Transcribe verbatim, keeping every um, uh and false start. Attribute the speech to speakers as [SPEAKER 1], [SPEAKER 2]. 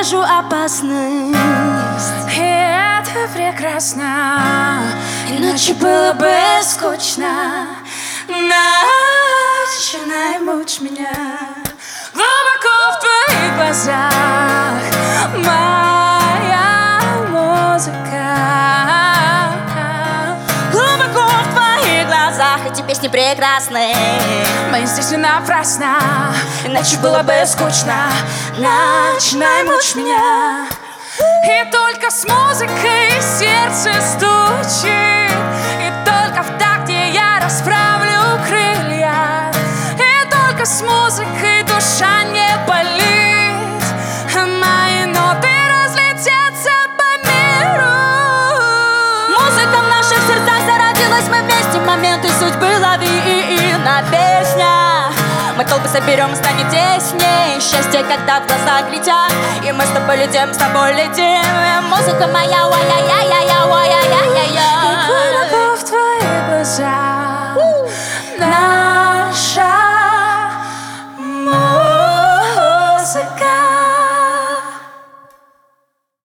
[SPEAKER 1] вижу опасность.
[SPEAKER 2] И это прекрасно, иначе было бы скучно. Начинай мучить меня глубоко в твоих глазах. Моя музыка
[SPEAKER 1] Глубоко в твоих глазах эти песни прекрасны.
[SPEAKER 2] мы здесь не напрасно, иначе было бы скучно. Начинай мучить меня. И только с музыкой сердце стучит, и только в такте я расправлю крылья. И только с музыкой душа не болит, а мои ноты разлетятся по миру.
[SPEAKER 1] Музыка в наших сердцах зародилась, мы вместе моменты судьбы лови на песня. Мы толпы соберем, станет тесней. Счастье, когда в глаза глядят, и мы с тобой летим, с тобой летим. Музыка моя, ой-я-я-я-я, ой-я-я-я-я.
[SPEAKER 2] И глубоко в твоих глазах